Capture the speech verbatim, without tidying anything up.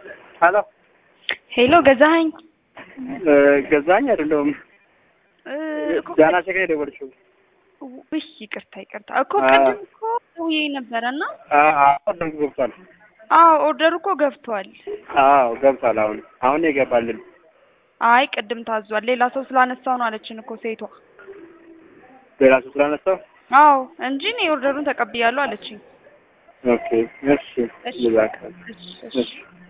ሄሎ ሄሎ ገዛኸኝ ገዛኸኝ አይደለም ዳና ሸገ ደወልሽው እሺ ይቅርታ ይቅርታ እኮ ቅድም እኮ ደውዬ ነበርና አዎ ኦርደር ገብቷል አዎ ኦርደር እኮ ገብቷል አዎ ገብቷል አሁን አሁን ይገባልን አይ ቅድም ታዟል ሌላ ሰው ስላነሳው ነው አለችን እኮ ሴቷ ሌላ ሰው ስላነሳው አዎ እንጂ እኔ ኦርደሩን ተቀብያለሁ አለችኝ ኦኬ እሺ ይላክ እሺ